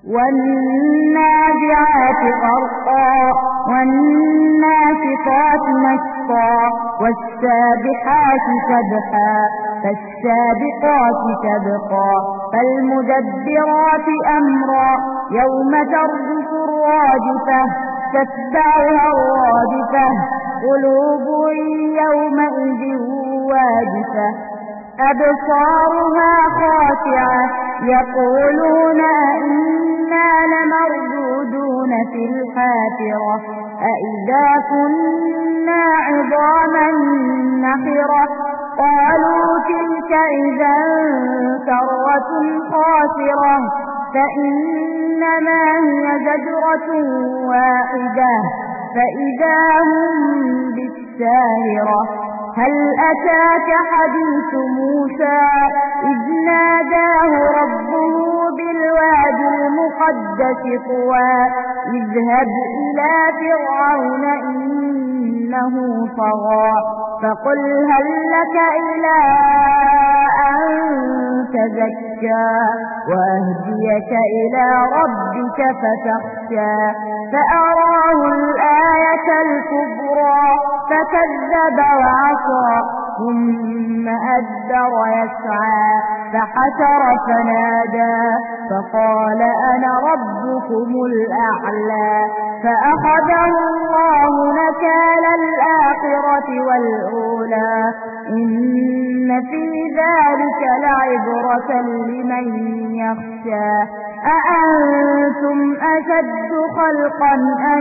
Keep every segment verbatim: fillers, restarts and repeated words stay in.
والنازعات غرقا والناشطات نشطا والسابحات سبحا فالسابقات سبقا فالمدبرات أمرا يوم ترجف الراجفة تتبعها الرادفة قلوب يومئذ واجفة أبصارها خاشعة يقولون إنا لمردودون في الحافرة أإذا كنا عظاما نخرة قالوا تلك إذا كرة خاسرة فإنما هي زجرة واحدة فإذا هم بالساهرة هل أتاك حديث موسى إذ ناداه ربه بالواد المقدس طوى اذهب إلى فرعون إنه طغى فقل هل لك إلى أن تزكى وأهديك إلى ربك فتخشى فأراه الآية الكبرى فكذب وعصى ثم أدبر يسعى فحشر فنادى فقال أنا ربكم الأعلى فأخذه الله نكال الآخرة والأولى إن في ذلك لعبرة لمن يخشى أأنتم أشد خلقا أم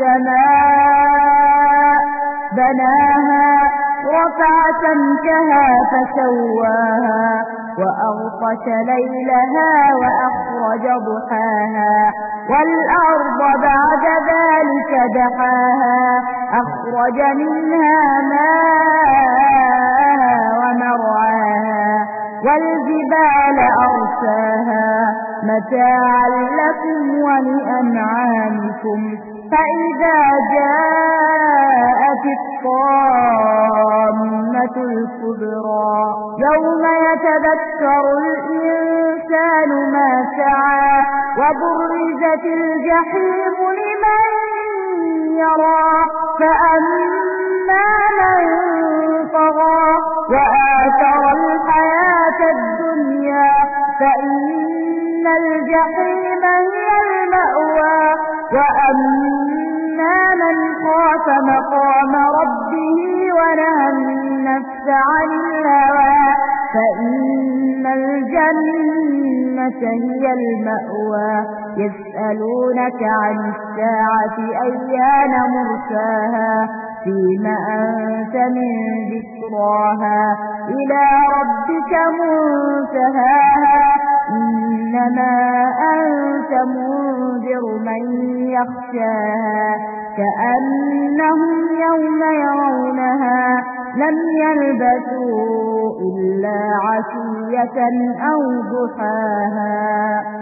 السماء بناها رفع سمكها فسواها وأغطش ليلها وأخرج ضحاها والأرض بعد ذلك دحاها أخرج منها ماءها ومرعاها والجبال أرساها متاعا لكم ولأنعامكم فإذا جاءت الطامة الكبرى يوم يتذكر الإنسان ما سعى وبرزت الجحيم لمن يرى فأما من طغى وآثر الحياة الدنيا فإن الجحيم هي المأوى وأما من خاف مقام ربه ونهى النفس عن الهوى فإن الجنة هي المأوى يسألونك عن الساعة أيان مرساها فيما أنت من ذكراها إلى ربك منتهاها إنما أنت منذر من يخشاها كأنهم يوم يرونها لم يلبثوا إلا عشية أو ضحاها.